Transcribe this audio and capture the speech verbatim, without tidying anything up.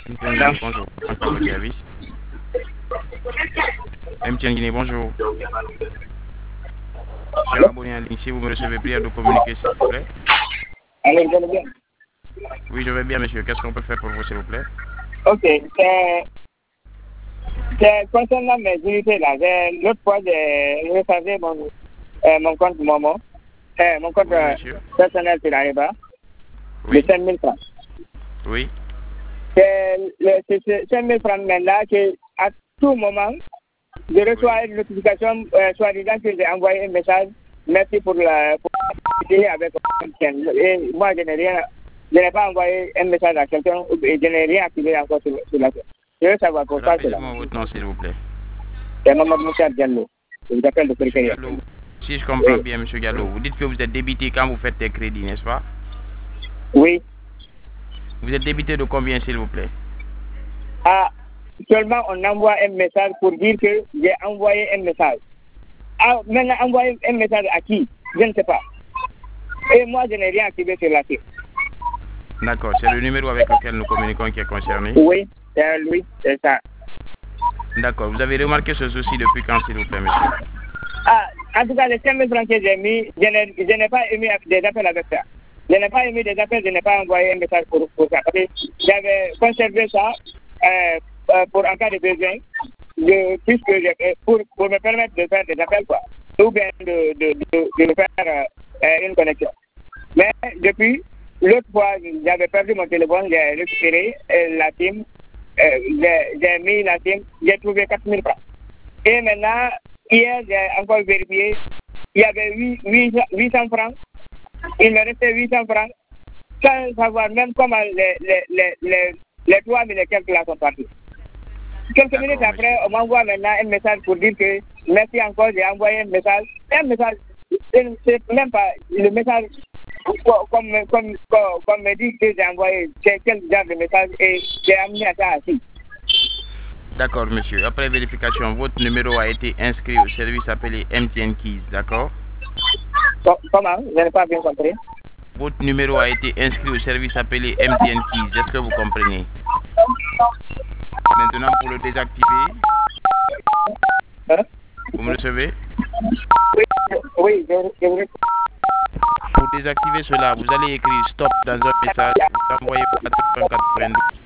Bonjour. Encore le service. M T N Guinée, bonjour. Je suis abonné en ligne. Si vous me recevez, prière de communiquer, s'il vous plaît. Alors, vous allez bien? Oui, je vais bien, monsieur. Qu'est-ce qu'on peut faire pour vous, s'il vous plaît? Ok, c'est c'est concernant mes unités là. J'ai- L'autre fois, j'ai rechargé mon, euh, mon compte Momo, euh, mon compte Oui, euh, monsieur. personnel sur l'Areba, Oui. de cinq mille francs. Oui. C'est le- c'est ce cinq mille francs maintenant que, à tout moment, je reçois une notification, euh, soi-disant que j'ai envoyé un message. Merci pour la pour aider avec quelqu'un. Et moi, je n'ai rien, je n'ai pas envoyé un message à quelqu'un et je n'ai rien activé encore sur, sur la. Je veux savoir pourquoi cela. Rappelez-moi votre nom, s'il vous plaît. C'est Mamadou Moussa Diallo. Je vous appelle de Monsieur Péréqueria. Gallo. Si je comprends Oui. bien, monsieur Gallo, vous dites que vous êtes débité quand vous faites des crédits, n'est-ce pas? Oui. Vous êtes débité de combien, s'il vous plaît? Ah, seulement on envoie un message pour dire que j'ai envoyé un message. Ah, maintenant, envoyer un message à qui? Je ne sais pas. Et moi, je n'ai rien activé sur la site. D'accord, c'est le numéro avec lequel nous communiquons qui est concerné. Oui, c'est lui, c'est ça. D'accord, vous avez remarqué ce souci depuis quand, s'il vous plaît, monsieur? Ah, en tout cas, les cinq mille francs que j'ai mis, je n'ai, je n'ai pas émis des appels avec ça. Je n'ai pas émis des appels, je n'ai pas envoyé un message pour, pour ça. Parce que j'avais conservé ça euh, euh, pour en cas de besoin, de, puisque je, pour, pour me permettre de faire des appels, quoi. Ou bien de, de, de, de faire euh, une connexion. Mais depuis, l'autre fois, j'avais perdu mon téléphone, j'ai récupéré euh, la SIM, euh, j'ai, j'ai mis la SIM, j'ai trouvé quatre mille francs. Et maintenant, hier, j'ai encore vérifié, il y avait huit cents francs, il me restait huit cents francs, sans savoir même comment les, les, les, les, les trois mille et quelques là sont partis. Quelques minutes après, on m'envoie maintenant un message pour dire que merci encore, j'ai envoyé un message. Un message, c'est même pas le message comme, comme, comme, comme me dit que j'ai envoyé quel genre de message et j'ai amené à ça assis. D'accord, monsieur. Après vérification, votre numéro a été inscrit au service appelé M T N Keys, d'accord? Comment? Je n'ai pas bien compris. Votre numéro a été inscrit au service appelé M T N Keys. Est-ce que vous comprenez? Maintenant, pour le désactiver, Hein? vous me recevez? Oui, oui, je, je... Pour désactiver cela, vous allez écrire stop dans un message, vous envoyez au quatre-vingts quatre-vingt-douze.